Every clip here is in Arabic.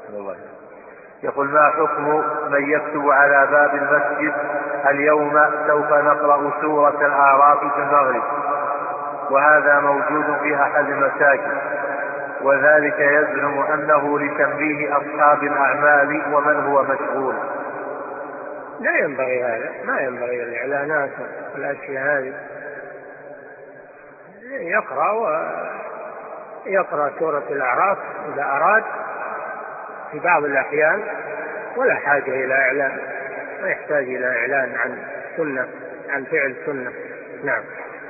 الله. يقول ما حكم من يكتب على باب المسجد اليوم سوف نقرأ سورة الأعراف في المغرب، وهذا موجود في أحد المساجد، وذلك يزعم أنه لتنبيه أصحاب الأعمال ومن هو مشغول؟ لا ينبغي هذا، ما ينبغي الإعلانات والأشياء هذه. يقرأ سورة الأعراف إذا أراد في بعض الأحيان، ولا حاجة إلى إعلان، ما يحتاج إلى إعلان عن سنة، عن فعل سنة. نعم.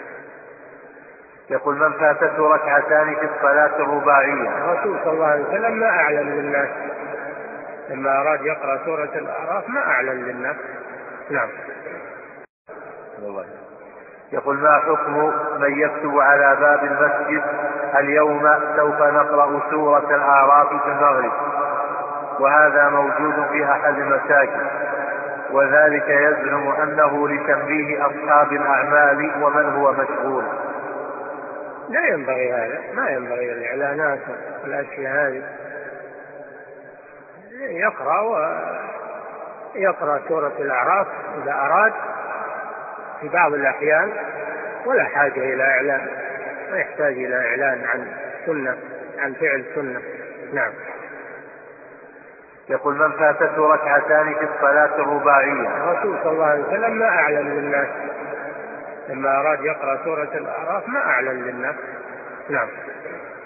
يقول من فاتته ركعتان في الصلاة الرباعية. الرسول صلى الله عليه وسلم ما أعلن للناس لما أراد يقرأ سورة الأعراف، ما أعلن للناس. نعم. يقول ما حكم من يكتب على باب المسجد اليوم سوف نقرأ سورة الأعراف في المغرب، وهذا موجود في أحد المساجد، وذلك يزعم أنه لتنبيه أصحاب الأعمال ومن هو مشغول؟ لا ينبغي هذا، ما ينبغي الإعلانات والأشياء هذه. يقرأ سورة الأعراف إذا أراد في بعض الأحيان، ولا حاجة إلى إعلان، ما يحتاج إلى إعلان عن سنة، عن فعل سنة. نعم. يقول من فاتته ركعتان في الصلاة الرباعية. الرسول صلى الله عليه وسلم ما أعلن للناس لما أراد يقرأ سورة الأعراف، ما أعلن للناس. نعم.